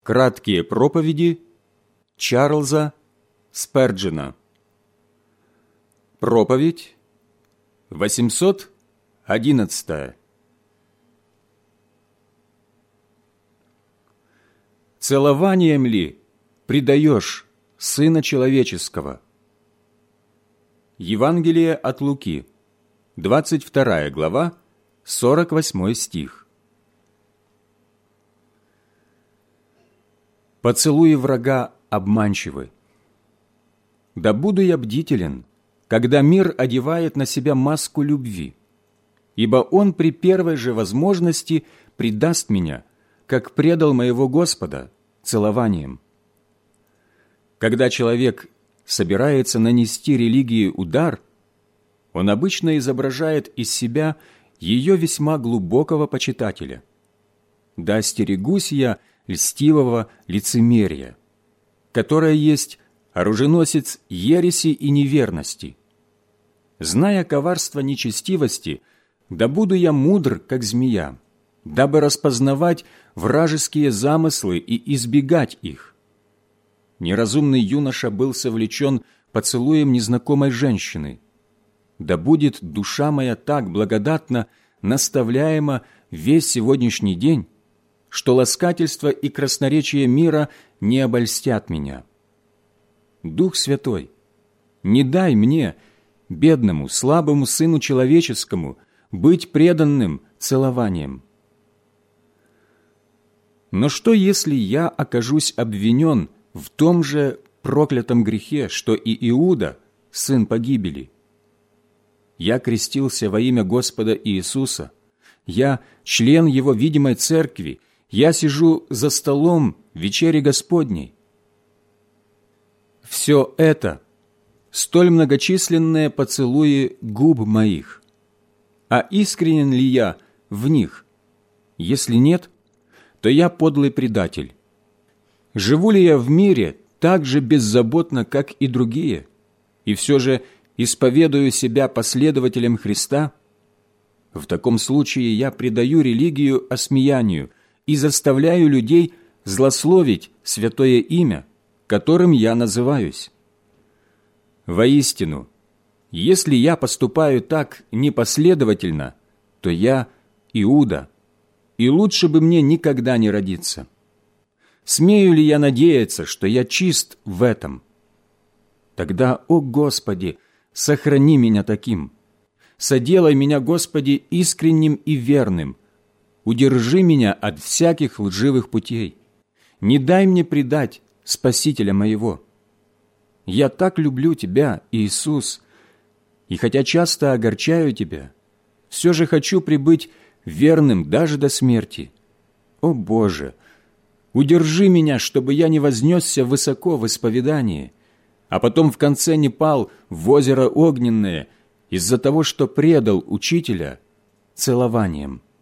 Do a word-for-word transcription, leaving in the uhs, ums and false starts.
Краткие проповеди Чарльза Сперджена. Проповедь восемьсот одиннадцатая. Целованием ли предаешь Сына Человеческого? Евангелие от Луки, двадцать вторая глава, сорок восьмой стих. Поцелуи врага обманчивы. Да буду я бдителен, когда мир одевает на себя маску любви, ибо он при первой же возможности предаст меня, как предал моего Господа, целованием. Когда человек собирается нанести религии удар, он обычно изображает из себя ее весьма глубокого почитателя. Да остерегусь я льстивого лицемерия, которое есть оруженосец ереси и неверности. Зная коварство нечестивости, да буду я мудр, как змея, дабы распознавать вражеские замыслы и избегать их. Неразумный юноша был совлечен поцелуем незнакомой женщины. Да будет душа моя так благодатно наставляема весь сегодняшний день, что ласкательство и красноречие мира не обольстят меня. Дух Святой, не дай мне, бедному, слабому Сыну Человеческому, быть преданным целованием. Но что, если я окажусь обвинен в том же проклятом грехе, что и Иуда, сын погибели? Я крестился во имя Господа Иисуса, я член Его видимой церкви, я сижу за столом вечери Господней. Все это – столь многочисленные поцелуи губ моих. А искренен ли я в них? Если нет, то я подлый предатель. Живу ли я в мире так же беззаботно, как и другие, и все же исповедую себя последователем Христа? В таком случае я предаю религию осмеянию и заставляю людей злословить святое имя, которым я называюсь. Воистину, если я поступаю так непоследовательно, то я Иуда, и лучше бы мне никогда не родиться. Смею ли я надеяться, что я чист в этом? Тогда, о Господи, сохрани меня таким. Соделай меня, Господи, искренним и верным. Удержи меня от всяких лживых путей. Не дай мне предать Спасителя моего. Я так люблю Тебя, Иисус, и хотя часто огорчаю Тебя, все же хочу пребыть верным даже до смерти. О Боже, удержи меня, чтобы я не вознесся высоко в исповедании, а потом в конце не пал в озеро огненное из-за того, что предал Учителя целованием.